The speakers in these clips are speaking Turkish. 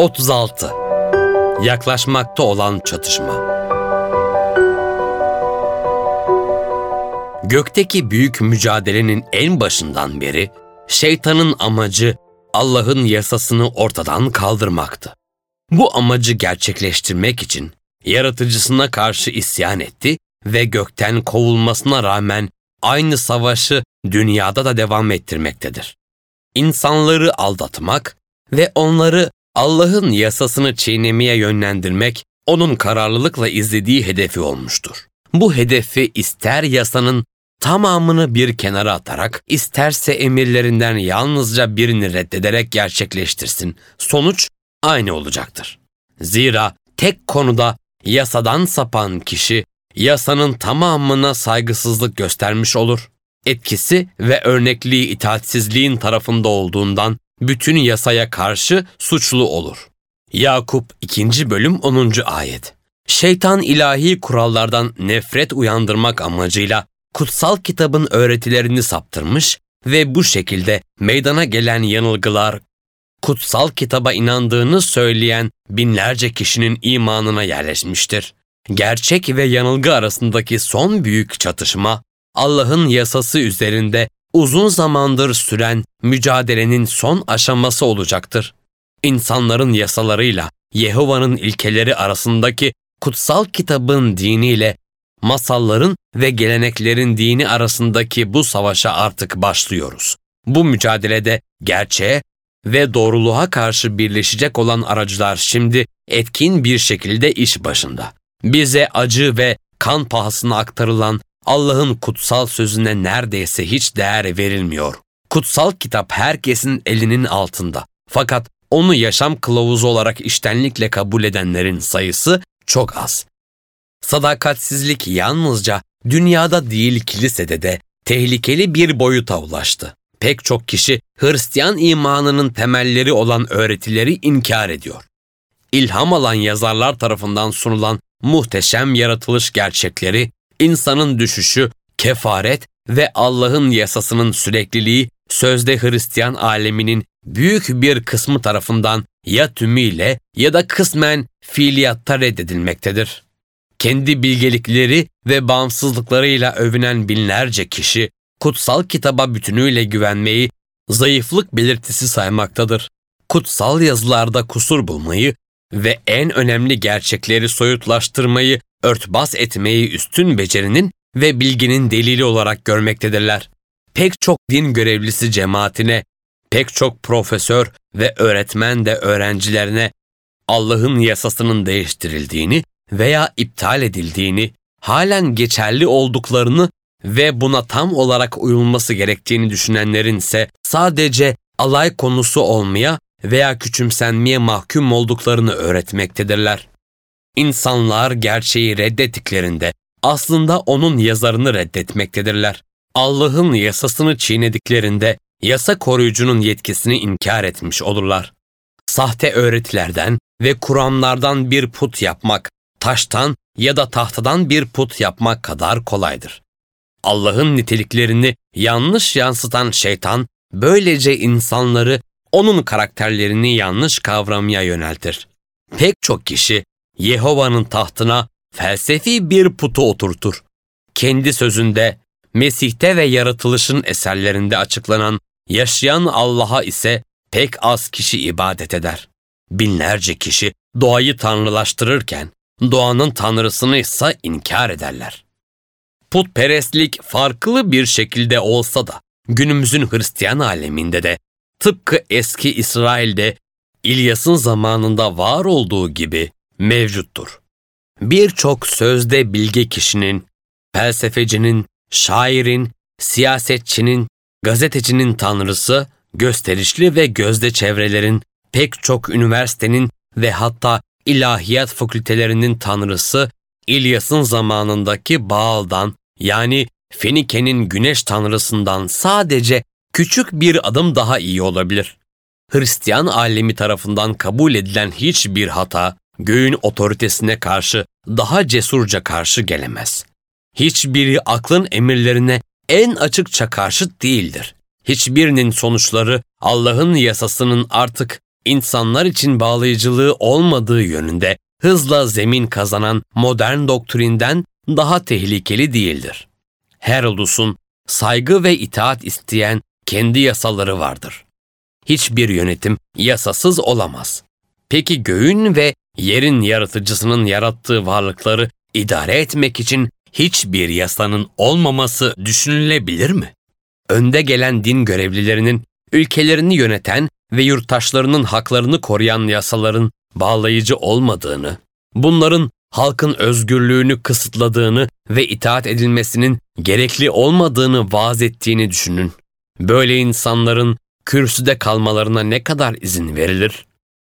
36. Yaklaşmakta olan çatışma. Gökteki büyük mücadelenin en başından beri şeytanın amacı Allah'ın yasasını ortadan kaldırmaktı. Bu amacı gerçekleştirmek için yaratıcısına karşı isyan etti ve gökten kovulmasına rağmen aynı savaşı dünyada da devam ettirmektedir. İnsanları aldatmak ve onları Allah'ın yasasını çiğnemeye yönlendirmek onun kararlılıkla izlediği hedefi olmuştur. Bu hedefi ister yasanın tamamını bir kenara atarak, isterse emirlerinden yalnızca birini reddederek gerçekleştirsin. Sonuç aynı olacaktır. Zira tek konuda yasadan sapan kişi, yasanın tamamına saygısızlık göstermiş olur. Etkisi ve örnekliği itaatsizliğin tarafında olduğundan bütün yasaya karşı suçlu olur. Yakup 2. bölüm 10. ayet. Şeytan ilahi kurallardan nefret uyandırmak amacıyla kutsal kitabın öğretilerini saptırmış ve bu şekilde meydana gelen yanılgılar, kutsal kitaba inandığını söyleyen binlerce kişinin imanına yerleşmiştir. Gerçek ve yanılgı arasındaki son büyük çatışma, Allah'ın yasası üzerinde uzun zamandır süren mücadelenin son aşaması olacaktır. İnsanların yasalarıyla Yehova'nın ilkeleri arasındaki kutsal kitabın diniyle masalların ve geleneklerin dini arasındaki bu savaşa artık başlıyoruz. Bu mücadelede gerçeğe ve doğruluğa karşı birleşecek olan aracılar şimdi etkin bir şekilde iş başında. Bize acı ve kan pahasına aktarılan Allah'ın kutsal sözüne neredeyse hiç değer verilmiyor. Kutsal kitap herkesin elinin altında. Fakat onu yaşam kılavuzu olarak içtenlikle kabul edenlerin sayısı çok az. Sadakatsizlik yalnızca dünyada değil kilisede de tehlikeli bir boyuta ulaştı. Pek çok kişi Hristiyan imanının temelleri olan öğretileri inkar ediyor. İlham alan yazarlar tarafından sunulan muhteşem yaratılış gerçekleri, insanın düşüşü, kefaret ve Allah'ın yasasının sürekliliği sözde Hristiyan aleminin büyük bir kısmı tarafından ya tümüyle ya da kısmen fiiliyatta reddedilmektedir. Kendi bilgelikleri ve bağımsızlıklarıyla övünen binlerce kişi, kutsal kitaba bütünüyle güvenmeyi zayıflık belirtisi saymaktadır. Kutsal yazılarda kusur bulmayı ve en önemli gerçekleri soyutlaştırmayı, örtbas etmeyi üstün becerinin ve bilginin delili olarak görmektedirler. Pek çok din görevlisi cemaatine, pek çok profesör ve öğretmen de öğrencilerine Allah'ın yasasının değiştirildiğini veya iptal edildiğini, halen geçerli olduklarını ve buna tam olarak uyulması gerektiğini düşünenlerin ise sadece alay konusu olmaya veya küçümsenmeye mahkum olduklarını öğretmektedirler. İnsanlar gerçeği reddettiklerinde aslında onun yazarını reddetmektedirler. Allah'ın yasasını çiğnediklerinde yasa koruyucunun yetkisini inkar etmiş olurlar. Sahte öğretilerden ve kuramlardan bir put yapmak, taştan ya da tahtadan bir put yapmak kadar kolaydır. Allah'ın niteliklerini yanlış yansıtan şeytan, böylece insanları onun karakterlerini yanlış kavramaya yöneltir. Pek çok kişi Yehova'nın tahtına felsefi bir putu oturtur. Kendi sözünde, Mesih'te ve yaratılışın eserlerinde açıklanan yaşayan Allah'a ise pek az kişi ibadet eder. Binlerce kişi doğayı tanrılaştırırken, doğanın tanrısını ise inkar ederler. Putperestlik farklı bir şekilde olsa da günümüzün Hristiyan aleminde de tıpkı eski İsrail'de İlyas'ın zamanında var olduğu gibi mevcuttur. Birçok sözde bilge kişinin, felsefecinin, şairin, siyasetçinin, gazetecinin tanrısı, gösterişli ve gözde çevrelerin, pek çok üniversitenin ve hatta ilahiyat fakültelerinin tanrısı İlyas'ın zamanındaki Baal'dan, yani Fenike'nin güneş tanrısından sadece küçük bir adım daha iyi olabilir. Hristiyan alemi tarafından kabul edilen hiçbir hata, göğün otoritesine karşı daha cesurca karşı gelemez. Hiçbiri aklın emirlerine en açıkça karşıt değildir. Hiçbirinin sonuçları Allah'ın yasasının artık insanlar için bağlayıcılığı olmadığı yönünde hızla zemin kazanan modern doktrinden daha tehlikeli değildir. Her ulusun saygı ve itaat isteyen kendi yasaları vardır. Hiçbir yönetim yasasız olamaz. Peki göğün ve yerin yaratıcısının yarattığı varlıkları idare etmek için hiçbir yasanın olmaması düşünülebilir mi? Önde gelen din görevlilerinin ülkelerini yöneten ve yurttaşlarının haklarını koruyan yasaların bağlayıcı olmadığını, bunların halkın özgürlüğünü kısıtladığını ve itaat edilmesinin gerekli olmadığını vaaz ettiğini düşünün. Böyle insanların kürsüde kalmalarına ne kadar izin verilir?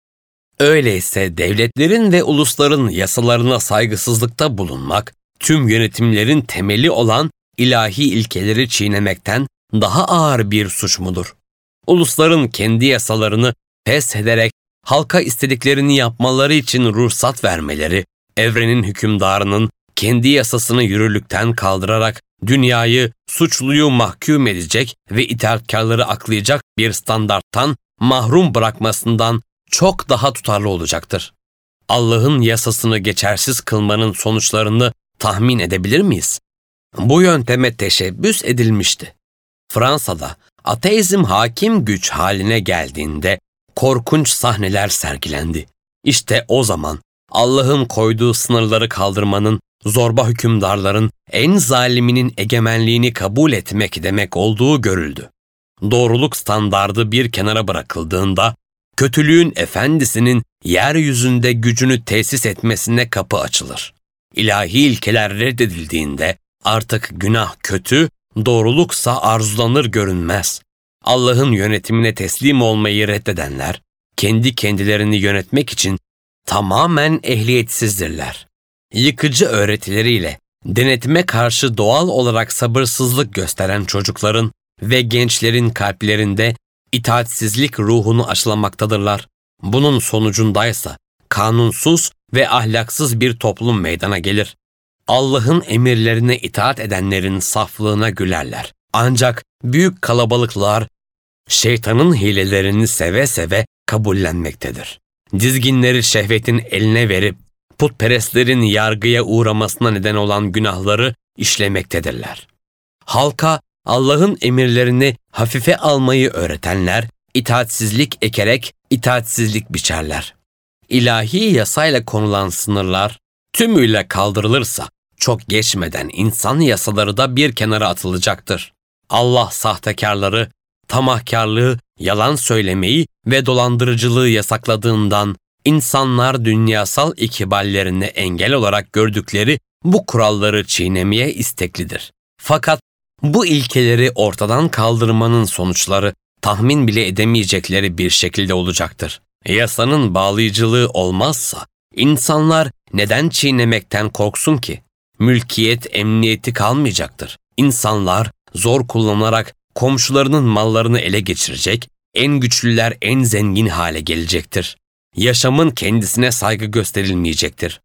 Öyleyse devletlerin ve ulusların yasalarına saygısızlıkta bulunmak, tüm yönetimlerin temeli olan ilahi ilkeleri çiğnemekten daha ağır bir suç mudur? Ulusların kendi yasalarını feshederek halka istediklerini yapmaları için ruhsat vermeleri, evrenin hükümdarının kendi yasasını yürürlükten kaldırarak dünyayı suçluyu mahkum edecek ve itaatkarları aklayacak bir standarttan mahrum bırakmasından çok daha tutarlı olacaktır. Allah'ın yasasını geçersiz kılmanın sonuçlarını tahmin edebilir miyiz? Bu yönteme teşebbüs edilmişti. Fransa'da ateizm hakim güç haline geldiğinde korkunç sahneler sergilendi. İşte o zaman Allah'ın koyduğu sınırları kaldırmanın, zorba hükümdarların en zaliminin egemenliğini kabul etmek demek olduğu görüldü. Doğruluk standardı bir kenara bırakıldığında, kötülüğün efendisinin yeryüzünde gücünü tesis etmesine kapı açılır. İlahi ilkeler reddedildiğinde artık günah kötü, doğruluksa arzulanır görünmez. Allah'ın yönetimine teslim olmayı reddedenler, kendi kendilerini yönetmek için tamamen ehliyetsizdirler. Yıkıcı öğretileriyle denetime karşı doğal olarak sabırsızlık gösteren çocukların ve gençlerin kalplerinde itaatsizlik ruhunu aşılamaktadırlar. Bunun sonucundaysa kanunsuz ve ahlaksız bir toplum meydana gelir. Allah'ın emirlerine itaat edenlerin saflığına gülerler. Ancak büyük kalabalıklar şeytanın hilelerini seve seve kabullenmektedir. Dizginleri şehvetin eline verip putperestlerin yargıya uğramasına neden olan günahları işlemektedirler. Halka Allah'ın emirlerini hafife almayı öğretenler itaatsizlik ekerek itaatsizlik biçerler. İlahi yasayla konulan sınırlar tümüyle kaldırılırsa çok geçmeden insan yasaları da bir kenara atılacaktır. Allah sahtekarları, tamahkarlığı, yalan söylemeyi ve dolandırıcılığı yasakladığından insanlar dünyasal ikballerine engel olarak gördükleri bu kuralları çiğnemeye isteklidir. Fakat bu ilkeleri ortadan kaldırmanın sonuçları tahmin bile edemeyecekleri bir şekilde olacaktır. Yasanın bağlayıcılığı olmazsa insanlar neden çiğnemekten korksun ki? Mülkiyet emniyeti kalmayacaktır. İnsanlar zor kullanarak komşularının mallarını ele geçirecek, en güçlüler en zengin hale gelecektir. Yaşamın kendisine saygı gösterilmeyecektir.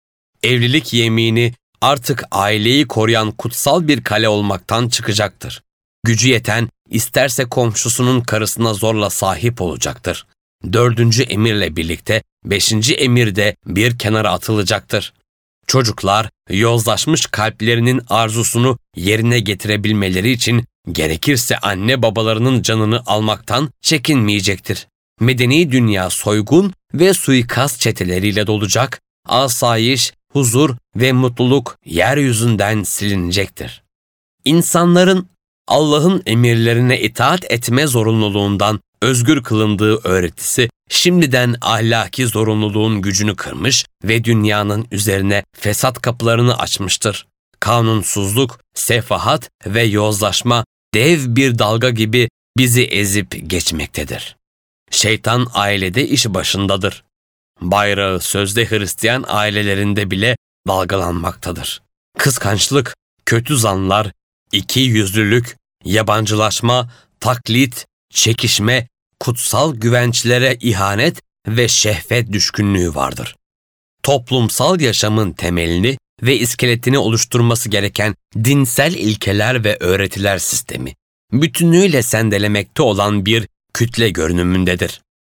Evlilik yemini artık aileyi koruyan kutsal bir kale olmaktan çıkacaktır. Gücü yeten isterse komşusunun karısına zorla sahip olacaktır. 4. emirle birlikte 5. emir de bir kenara atılacaktır. Çocuklar yozlaşmış kalplerinin arzusunu yerine getirebilmeleri için gerekirse anne babalarının canını almaktan çekinmeyecektir. Medeni dünya soygun ve suikast çeteleriyle dolacak, asayiş, huzur ve mutluluk yeryüzünden silinecektir. İnsanların Allah'ın emirlerine itaat etme zorunluluğundan özgür kılındığı öğretisi şimdiden ahlaki zorunluluğun gücünü kırmış ve dünyanın üzerine fesat kapılarını açmıştır. Kanunsuzluk, sefahat ve yozlaşma dev bir dalga gibi bizi ezip geçmektedir. Şeytan ailede iş başındadır. Bayrağı sözde Hristiyan ailelerinde bile dalgalanmaktadır. Kıskançlık, kötü zanlar, ikiyüzlülük, yabancılaşma, taklit, çekişme, kutsal güvençlere ihanet ve şehvet düşkünlüğü vardır. Toplumsal yaşamın temelini ve iskeletini oluşturması gereken dinsel ilkeler ve öğretiler sistemi, bütünüyle sendelemekte olan bir kütle görünümündedir.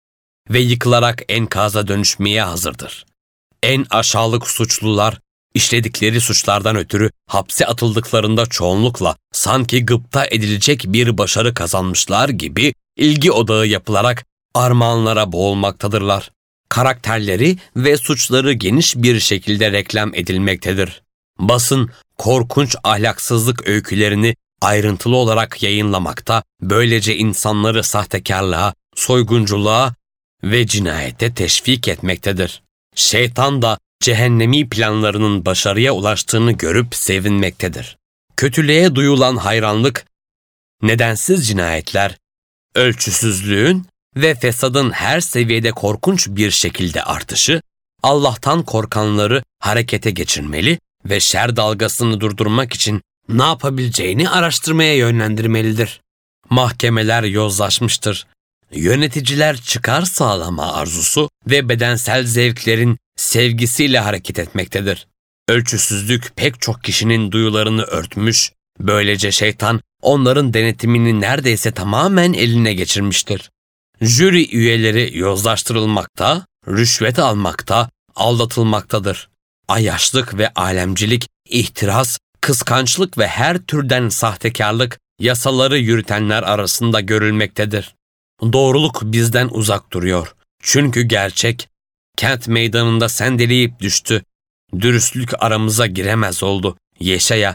ve yıkılarak enkaza dönüşmeye hazırdır. En aşağılık suçlular, işledikleri suçlardan ötürü hapse atıldıklarında çoğunlukla sanki gıpta edilecek bir başarı kazanmışlar gibi ilgi odağı yapılarak armağanlara boğulmaktadırlar. Karakterleri ve suçları geniş bir şekilde reklam edilmektedir. Basın, korkunç ahlaksızlık öykülerini ayrıntılı olarak yayınlamakta, böylece insanları sahtekarlığa, soygunculuğa ve cinayete teşvik etmektedir. Şeytan da cehennemi planlarının başarıya ulaştığını görüp sevinmektedir. Kötülüğe duyulan hayranlık, nedensiz cinayetler, ölçüsüzlüğün ve fesadın her seviyede korkunç bir şekilde artışı, Allah'tan korkanları harekete geçirmeli ve şer dalgasını durdurmak için ne yapabileceğini araştırmaya yönlendirmelidir. Mahkemeler yozlaşmıştır. Yöneticiler çıkar sağlama arzusu ve bedensel zevklerin sevgisiyle hareket etmektedir. Ölçüsüzlük pek çok kişinin duyularını örtmüş, böylece şeytan onların denetimini neredeyse tamamen eline geçirmiştir. Jüri üyeleri yozlaştırılmakta, rüşvet almakta, aldatılmaktadır. Ayyaşlık ve alemcilik, ihtiras, kıskançlık ve her türden sahtekarlık yasaları yürütenler arasında görülmektedir. Doğruluk bizden uzak duruyor. Çünkü gerçek, kent meydanında sendeleyip düştü. Dürüstlük aramıza giremez oldu. Yeşaya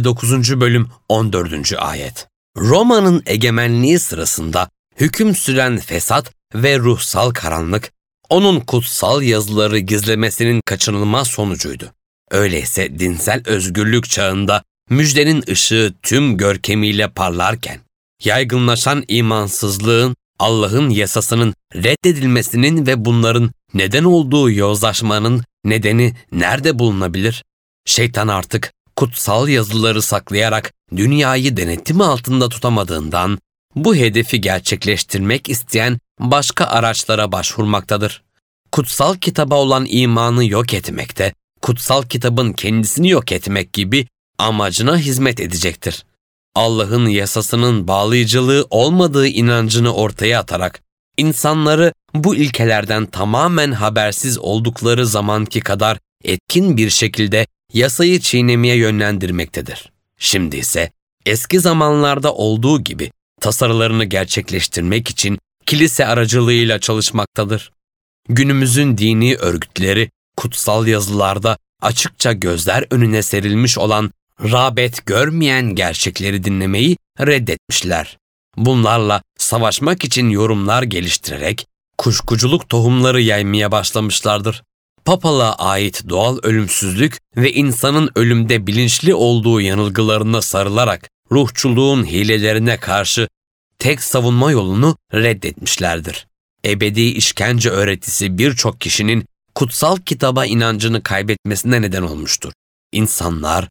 59. bölüm 14. ayet. Roma'nın egemenliği sırasında hüküm süren fesat ve ruhsal karanlık, onun kutsal yazıları gizlemesinin kaçınılmaz sonucuydu. Öyleyse dinsel özgürlük çağında müjdenin ışığı tüm görkemiyle parlarken, yaygınlaşan imansızlığın, Allah'ın yasasının reddedilmesinin ve bunların neden olduğu yozlaşmanın nedeni nerede bulunabilir? Şeytan artık kutsal yazıları saklayarak dünyayı denetimi altında tutamadığından, bu hedefi gerçekleştirmek isteyen başka araçlara başvurmaktadır. Kutsal kitaba olan imanı yok etmekte, kutsal kitabın kendisini yok etmek gibi amacına hizmet edecektir. Allah'ın yasasının bağlayıcılığı olmadığı inancını ortaya atarak, insanları bu ilkelerden tamamen habersiz oldukları zamanki kadar etkin bir şekilde yasayı çiğnemeye yönlendirmektedir. Şimdi ise eski zamanlarda olduğu gibi tasarılarını gerçekleştirmek için kilise aracılığıyla çalışmaktadır. Günümüzün dini örgütleri kutsal yazılarda açıkça gözler önüne serilmiş olan rağbet görmeyen gerçekleri dinlemeyi reddetmişler. Bunlarla savaşmak için yorumlar geliştirerek kuşkuculuk tohumları yaymaya başlamışlardır. Papalığa ait doğal ölümsüzlük ve insanın ölümde bilinçli olduğu yanılgılarına sarılarak ruhçuluğun hilelerine karşı tek savunma yolunu reddetmişlerdir. Ebedi işkence öğretisi birçok kişinin kutsal kitaba inancını kaybetmesine neden olmuştur. İnsanlar,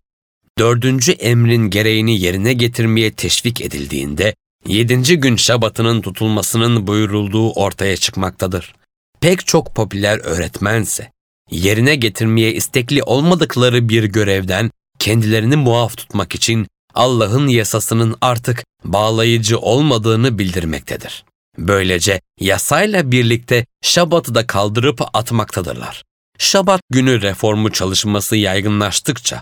4. emrin gereğini yerine getirmeye teşvik edildiğinde, 7. gün şabatının tutulmasının buyurulduğu ortaya çıkmaktadır. Pek çok popüler öğretmense, yerine getirmeye istekli olmadıkları bir görevden kendilerini muaf tutmak için Allah'ın yasasının artık bağlayıcı olmadığını bildirmektedir. Böylece yasayla birlikte Şabat'ı da kaldırıp atmaktadırlar. Şabat günü reformu çalışması yaygınlaştıkça,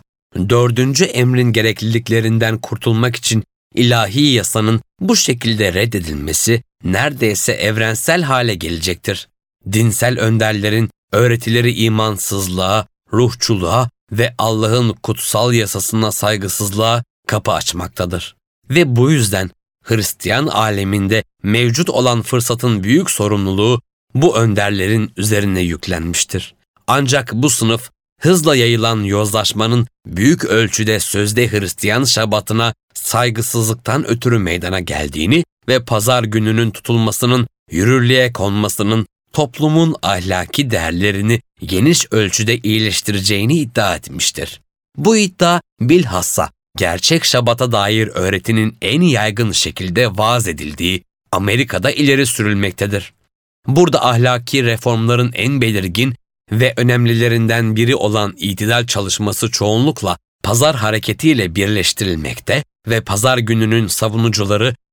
4. emrin gerekliliklerinden kurtulmak için ilahi yasanın bu şekilde reddedilmesi neredeyse evrensel hale gelecektir. Dinsel önderlerin öğretileri imansızlığa, ruhçuluğa ve Allah'ın kutsal yasasına saygısızlığa kapı açmaktadır. Ve bu yüzden Hristiyan aleminde mevcut olan fırsatın büyük sorumluluğu bu önderlerin üzerine yüklenmiştir. Ancak bu sınıf hızla yayılan yozlaşmanın büyük ölçüde sözde Hristiyan şabatına saygısızlıktan ötürü meydana geldiğini ve pazar gününün tutulmasının yürürlüğe konmasının toplumun ahlaki değerlerini geniş ölçüde iyileştireceğini iddia etmiştir. Bu iddia bilhassa gerçek şabata dair öğretinin en yaygın şekilde vaaz edildiği Amerika'da ileri sürülmektedir. Burada ahlaki reformların en belirgin ve önemlilerinden biri olan itidal çalışması çoğunlukla pazar hareketiyle birleştirilmekte ve pazar gününün savunucuları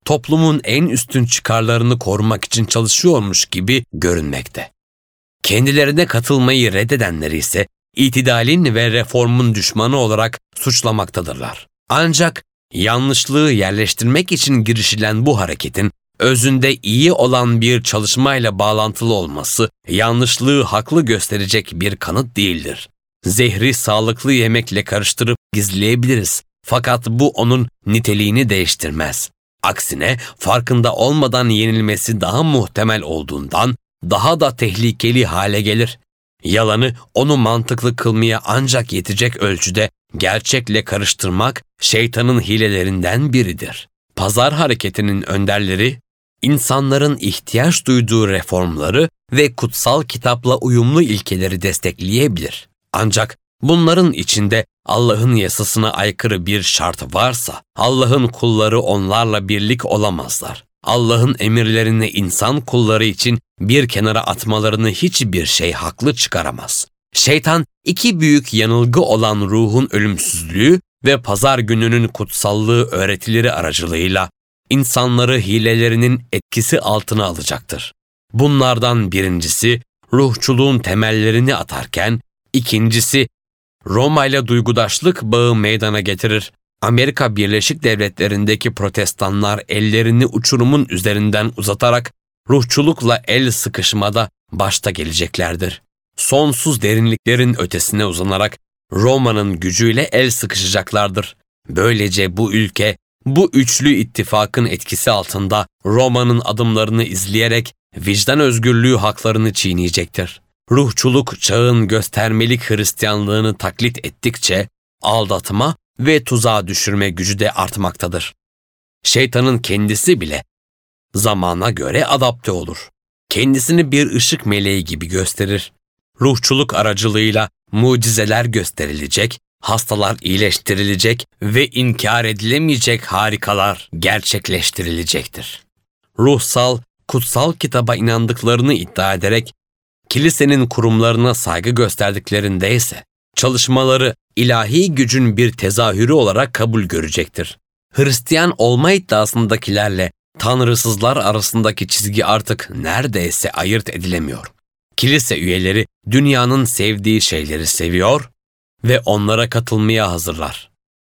toplumun en üstün çıkarlarını korumak için çalışıyormuş gibi görünmekte. Kendilerine katılmayı reddedenleri ise itidalin ve reformun düşmanı olarak suçlamaktadırlar. Ancak yanlışlığı yerleştirmek için girişilen bu hareketin özünde iyi olan bir çalışmayla bağlantılı olması yanlışlığı haklı gösterecek bir kanıt değildir. Zehri sağlıklı yemekle karıştırıp gizleyebiliriz fakat bu onun niteliğini değiştirmez. Aksine farkında olmadan yenilmesi daha muhtemel olduğundan daha da tehlikeli hale gelir. Yalanı onu mantıklı kılmaya ancak yetecek ölçüde gerçekle karıştırmak şeytanın hilelerinden biridir. Pazar hareketinin önderleri, insanların ihtiyaç duyduğu reformları ve kutsal kitapla uyumlu ilkeleri destekleyebilir. Ancak bunların içinde Allah'ın yasasına aykırı bir şart varsa, Allah'ın kulları onlarla birlik olamazlar. Allah'ın emirlerini insan kulları için bir kenara atmalarını hiçbir şey haklı çıkaramaz. Şeytan iki büyük yanılgı olan ruhun ölümsüzlüğü ve pazar gününün kutsallığı öğretileri aracılığıyla insanları hilelerinin etkisi altına alacaktır. Bunlardan birincisi ruhçuluğun temellerini atarken, ikincisi Roma ile duygudaşlık bağı meydana getirir. Amerika Birleşik Devletleri'ndeki protestanlar ellerini uçurumun üzerinden uzatarak ruhçulukla el sıkışmada başta geleceklerdir. Sonsuz derinliklerin ötesine uzanarak Roma'nın gücüyle el sıkışacaklardır. Böylece bu ülke, bu üçlü ittifakın etkisi altında Roma'nın adımlarını izleyerek vicdan özgürlüğü haklarını çiğneyecektir. Ruhçuluk çağın göstermelik Hristiyanlığını taklit ettikçe aldatma ve tuzağa düşürme gücü de artmaktadır. Şeytanın kendisi bile zamana göre adapte olur. Kendisini bir ışık meleği gibi gösterir. Ruhçuluk aracılığıyla mucizeler gösterilecek, hastalar iyileştirilecek ve inkar edilemeyecek harikalar gerçekleştirilecektir. Ruhsal, kutsal kitaba inandıklarını iddia ederek kilisenin kurumlarına saygı gösterdiklerinde ise çalışmaları ilahi gücün bir tezahürü olarak kabul görecektir. Hristiyan olma iddiasındakilerle tanrısızlar arasındaki çizgi artık neredeyse ayırt edilemiyor. Kilise üyeleri dünyanın sevdiği şeyleri seviyor ve onlara katılmaya hazırlar.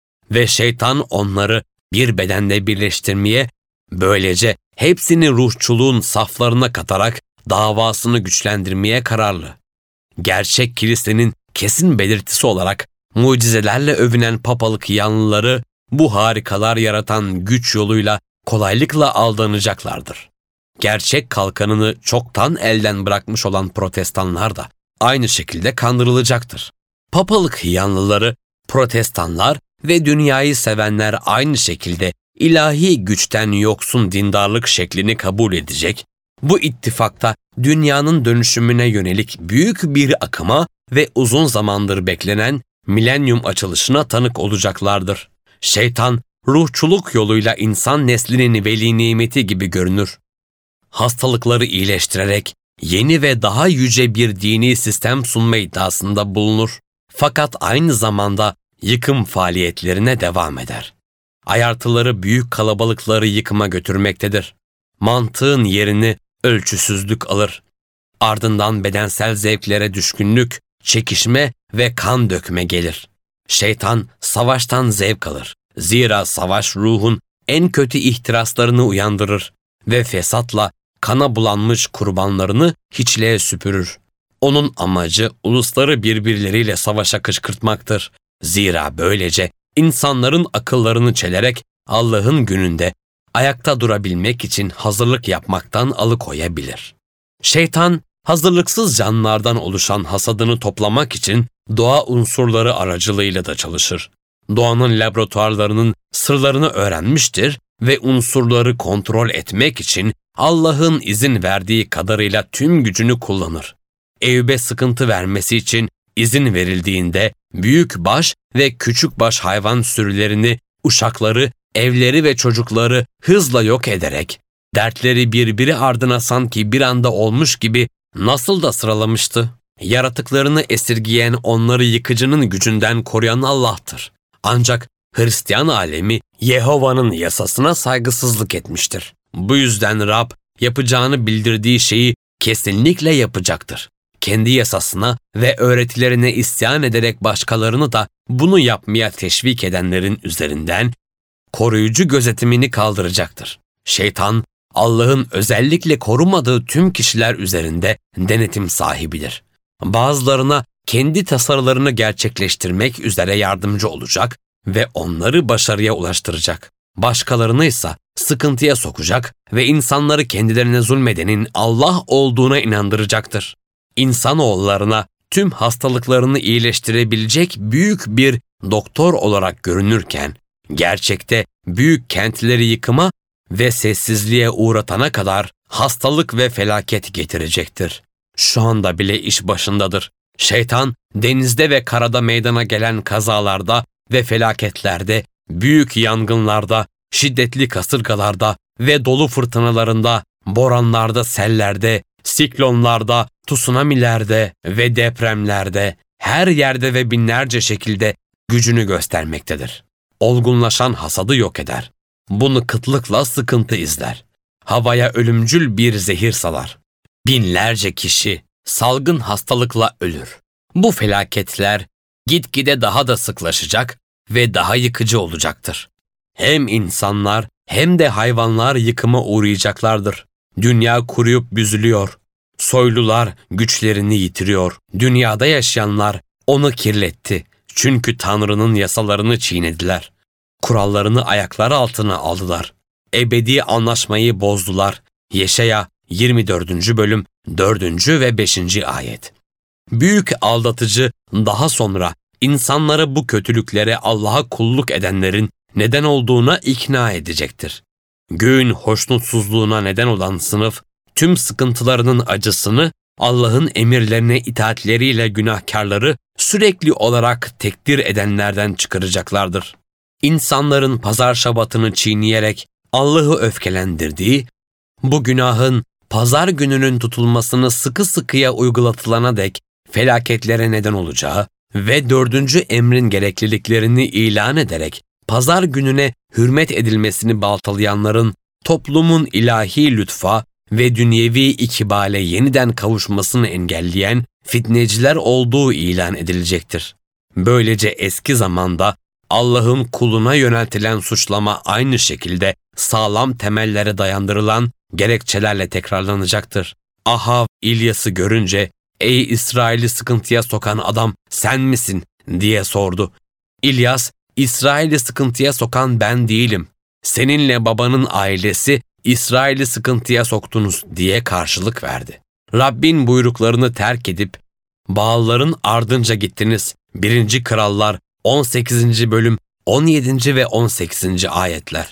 Ve şeytan onları bir bedende birleştirmeye, böylece hepsini ruhçuluğun saflarına katarak davasını güçlendirmeye kararlı. Gerçek kilisenin kesin belirtisi olarak mucizelerle övünen papalık yanlıları bu harikalar yaratan güç yoluyla kolaylıkla aldanacaklardır. Gerçek kalkanını çoktan elden bırakmış olan protestanlar da aynı şekilde kandırılacaktır. Papalık yanlıları, protestanlar ve dünyayı sevenler aynı şekilde ilahi güçten yoksun dindarlık şeklini kabul edecek, bu ittifakta dünyanın dönüşümüne yönelik büyük bir akıma ve uzun zamandır beklenen milenyum açılışına tanık olacaklardır. Şeytan, ruhçuluk yoluyla insan neslinin veli nimeti gibi görünür. Hastalıkları iyileştirerek yeni ve daha yüce bir dini sistem sunma iddiasında bulunur. Fakat aynı zamanda yıkım faaliyetlerine devam eder. Ayartıları büyük kalabalıkları yıkıma götürmektedir. Mantığın yerini ölçüsüzlük alır. Ardından bedensel zevklere düşkünlük, çekişme ve kan dökme gelir. Şeytan savaştan zevk alır. Zira savaş ruhun en kötü ihtiraslarını uyandırır ve fesatla kana bulanmış kurbanlarını hiçliğe süpürür. Onun amacı ulusları birbirleriyle savaşa kışkırtmaktır. Zira böylece insanların akıllarını çelerek Allah'ın gününde ayakta durabilmek için hazırlık yapmaktan alıkoyabilir. Şeytan, hazırlıksız canlılardan oluşan hasadını toplamak için doğa unsurları aracılığıyla da çalışır. Doğanın laboratuvarlarının sırlarını öğrenmiştir ve unsurları kontrol etmek için Allah'ın izin verdiği kadarıyla tüm gücünü kullanır. Eyüp'e sıkıntı vermesi için izin verildiğinde büyükbaş ve küçükbaş hayvan sürülerini, uşakları, evleri ve çocukları hızla yok ederek, dertleri birbiri ardına sanki bir anda olmuş gibi nasıl da sıralamıştı. Yaratıklarını esirgeyen onları yıkıcının gücünden koruyan Allah'tır. Ancak Hristiyan alemi Yehova'nın yasasına saygısızlık etmiştir. Bu yüzden Rab yapacağını bildirdiği şeyi kesinlikle yapacaktır. Kendi yasasına ve öğretilerine isyan ederek başkalarını da bunu yapmaya teşvik edenlerin üzerinden koruyucu gözetimini kaldıracaktır. Şeytan, Allah'ın özellikle korumadığı tüm kişiler üzerinde denetim sahibidir. Bazılarına kendi tasarılarını gerçekleştirmek üzere yardımcı olacak ve onları başarıya ulaştıracak. Başkalarını ise sıkıntıya sokacak ve insanları kendilerine zulmedenin Allah olduğuna inandıracaktır. İnsanoğullarına tüm hastalıklarını iyileştirebilecek büyük bir doktor olarak görünürken, gerçekte büyük kentleri yıkıma ve sessizliğe uğratana kadar hastalık ve felaket getirecektir. Şu anda bile iş başındadır. Şeytan, denizde ve karada meydana gelen kazalarda ve felaketlerde, büyük yangınlarda, şiddetli kasırgalarda ve dolu fırtınalarında, boranlarda, sellerde, siklonlarda, tsunamilerde ve depremlerde, her yerde ve binlerce şekilde gücünü göstermektedir. Olgunlaşan hasadı yok eder. Bunu kıtlıkla sıkıntı izler. Havaya ölümcül bir zehir salar. Binlerce kişi salgın hastalıkla ölür. Bu felaketler gitgide daha da sıklaşacak ve daha yıkıcı olacaktır. Hem insanlar hem de hayvanlar yıkıma uğrayacaklardır. Dünya kuruyup büzülüyor. Soylular güçlerini yitiriyor. Dünyada yaşayanlar onu kirletti. Çünkü Tanrı'nın yasalarını çiğnediler. Kurallarını ayakları altına aldılar. Ebedi anlaşmayı bozdular. Yeşaya 24. bölüm 4. ve 5. ayet. Büyük aldatıcı daha sonra insanları bu kötülüklere Allah'a kulluk edenlerin neden olduğuna ikna edecektir. Göğün hoşnutsuzluğuna neden olan sınıf, tüm sıkıntılarının acısını Allah'ın emirlerine itaatleriyle günahkarları sürekli olarak tekdir edenlerden çıkaracaklardır. İnsanların pazar şabatını çiğneyerek Allah'ı öfkelendirdiği, bu günahın pazar gününün tutulmasını sıkı sıkıya uygulatılana dek felaketlere neden olacağı ve 4. emrin gerekliliklerini ilan ederek pazar gününe hürmet edilmesini baltalayanların toplumun ilahi lütfa ve dünyevi ikbale yeniden kavuşmasını engelleyen fitneciler olduğu ilan edilecektir. Böylece eski zamanda Allah'ın kuluna yöneltilen suçlama aynı şekilde sağlam temellere dayandırılan gerekçelerle tekrarlanacaktır. Ahav İlyas'ı görünce, "Ey İsrail'i sıkıntıya sokan adam sen misin?" diye sordu. İlyas, "İsrail'i sıkıntıya sokan ben değilim. Seninle babanın ailesi İsrail'i sıkıntıya soktunuz," diye karşılık verdi. Rabbin buyruklarını terk edip Baalların ardınca gittiniz. 1. Krallar 18. bölüm 17. ve 18. ayetler.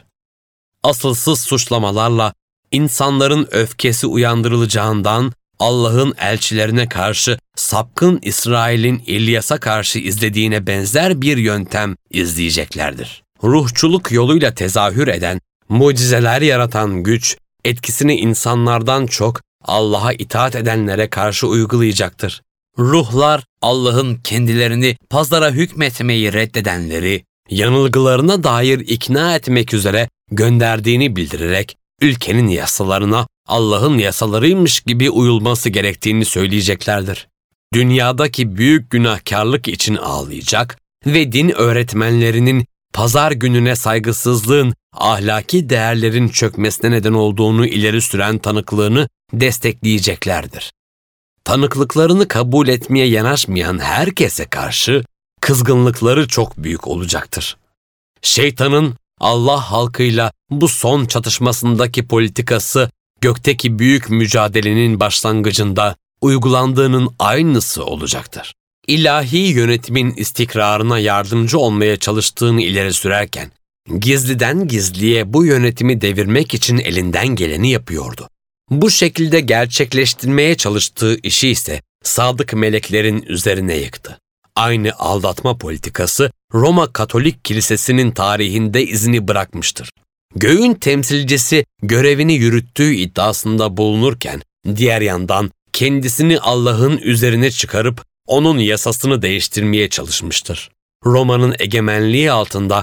Asılsız suçlamalarla insanların öfkesi uyandırılacağından Allah'ın elçilerine karşı sapkın İsrail'in İlyas'a karşı izlediğine benzer bir yöntem izleyeceklerdir. Ruhçuluk yoluyla tezahür eden, mucizeler yaratan güç, etkisini insanlardan çok Allah'a itaat edenlere karşı uygulayacaktır. Ruhlar, Allah'ın kendilerini pazara hükmetmeyi reddedenleri, yanılgılarına dair ikna etmek üzere gönderdiğini bildirerek, ülkenin yasalarına Allah'ın yasalarıymış gibi uyulması gerektiğini söyleyeceklerdir. Dünyadaki büyük günahkarlık için ağlayacak ve din öğretmenlerinin pazar gününe saygısızlığın ahlaki değerlerin çökmesine neden olduğunu ileri süren tanıklığını destekleyeceklerdir. Tanıklıklarını kabul etmeye yanaşmayan herkese karşı kızgınlıkları çok büyük olacaktır. Şeytanın Allah halkıyla bu son çatışmasındaki politikası gökteki büyük mücadelenin başlangıcında uygulandığının aynısı olacaktır. İlahi yönetimin istikrarına yardımcı olmaya çalıştığını ileri sürerken, gizliden gizliye bu yönetimi devirmek için elinden geleni yapıyordu. Bu şekilde gerçekleştirmeye çalıştığı işi ise sadık meleklerin üzerine yıktı. Aynı aldatma politikası Roma Katolik Kilisesi'nin tarihinde izini bırakmıştır. Göğün temsilcisi görevini yürüttüğü iddiasında bulunurken, diğer yandan kendisini Allah'ın üzerine çıkarıp onun yasasını değiştirmeye çalışmıştır. Roma'nın egemenliği altında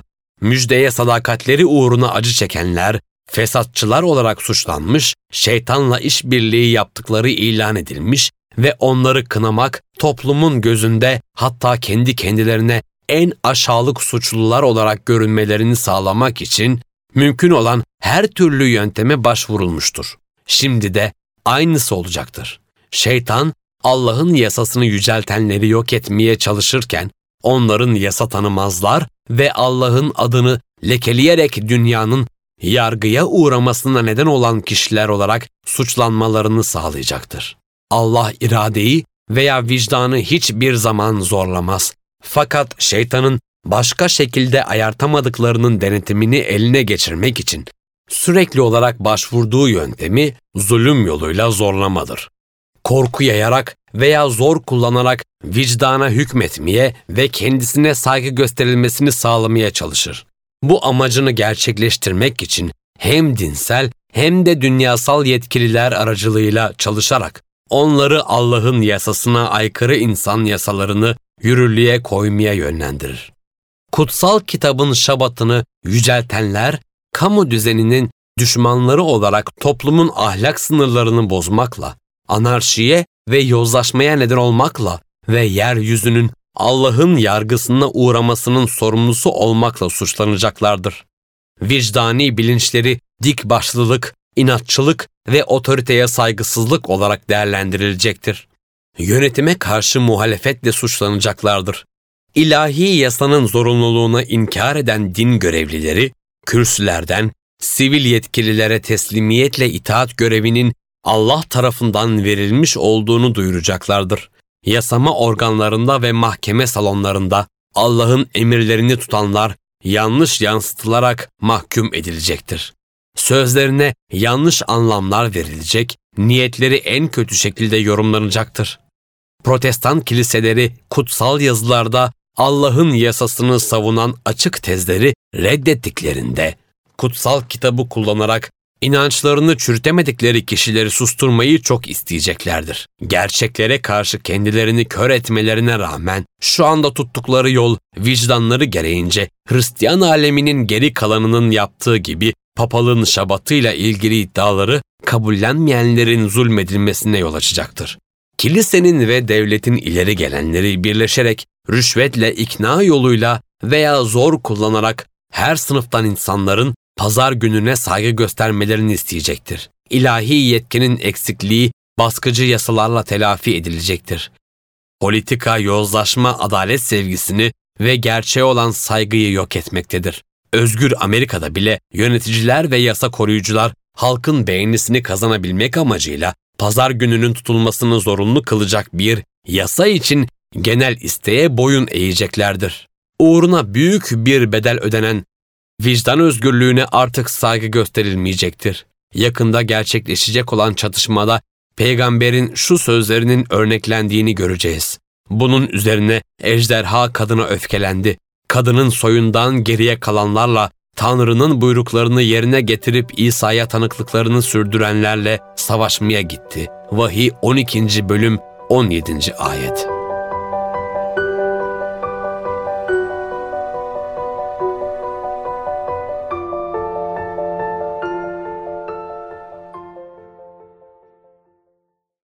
müjdeye sadakatleri uğruna acı çekenler, fesatçılar olarak suçlanmış, şeytanla işbirliği yaptıkları ilan edilmiş ve onları kınamak toplumun gözünde hatta kendi kendilerine en aşağılık suçlular olarak görünmelerini sağlamak için mümkün olan her türlü yönteme başvurulmuştur. Şimdi de aynısı olacaktır. Şeytan, Allah'ın yasasını yüceltenleri yok etmeye çalışırken, onların yasa tanımazlar ve Allah'ın adını lekeleyerek dünyanın yargıya uğramasına neden olan kişiler olarak suçlanmalarını sağlayacaktır. Allah iradeyi veya vicdanı hiçbir zaman zorlamaz. Fakat şeytanın başka şekilde ayartamadıklarının denetimini eline geçirmek için sürekli olarak başvurduğu yöntemi zulüm yoluyla zorlamadır. Korku yayarak veya zor kullanarak vicdana hükmetmeye ve kendisine saygı gösterilmesini sağlamaya çalışır. Bu amacını gerçekleştirmek için hem dinsel hem de dünyasal yetkililer aracılığıyla çalışarak onları Allah'ın yasasına aykırı insan yasalarını yürürlüğe koymaya yönlendirir. Kutsal kitabın şabatını yüceltenler, kamu düzeninin düşmanları olarak toplumun ahlak sınırlarını bozmakla, anarşiye ve yozlaşmaya neden olmakla ve yeryüzünün Allah'ın yargısına uğramasının sorumlusu olmakla suçlanacaklardır. Vicdani bilinçleri dikbaşlılık, inatçılık ve otoriteye saygısızlık olarak değerlendirilecektir. Yönetime karşı muhalefetle suçlanacaklardır. İlahi yasanın zorunluluğuna inkar eden din görevlileri, kürsülerden sivil yetkililere teslimiyetle itaat görevinin Allah tarafından verilmiş olduğunu duyuracaklardır. Yasama organlarında ve mahkeme salonlarında Allah'ın emirlerini tutanlar yanlış yansıtılarak mahkum edilecektir. Sözlerine yanlış anlamlar verilecek, niyetleri en kötü şekilde yorumlanacaktır. Protestan kiliseleri kutsal yazılarda Allah'ın yasasını savunan açık tezleri reddettiklerinde, kutsal kitabı kullanarak inançlarını çürütemedikleri kişileri susturmayı çok isteyeceklerdir. Gerçeklere karşı kendilerini kör etmelerine rağmen şu anda tuttukları yol vicdanları gereğince Hristiyan aleminin geri kalanının yaptığı gibi papalığın şabatıyla ilgili iddiaları kabullenmeyenlerin zulmedilmesine yol açacaktır. Kilisenin ve devletin ileri gelenleri birleşerek rüşvetle ikna yoluyla veya zor kullanarak her sınıftan insanların pazar gününe saygı göstermelerini isteyecektir. İlahi yetkinin eksikliği baskıcı yasalarla telafi edilecektir. Politika yozlaşma, adalet sevgisini ve gerçeğe olan saygıyı yok etmektedir. Özgür Amerika'da bile yöneticiler ve yasa koruyucular halkın beğenisini kazanabilmek amacıyla pazar gününün tutulmasını zorunlu kılacak bir yasa için genel isteğe boyun eğeceklerdir. Uğruna büyük bir bedel ödenen vicdan özgürlüğüne artık saygı gösterilmeyecektir. Yakında gerçekleşecek olan çatışmada peygamberin şu sözlerinin örneklendiğini göreceğiz. Bunun üzerine ejderha kadına öfkelendi. Kadının soyundan geriye kalanlarla Tanrı'nın buyruklarını yerine getirip İsa'ya tanıklıklarını sürdürenlerle savaşmaya gitti. Vahiy 12. bölüm 17. ayet.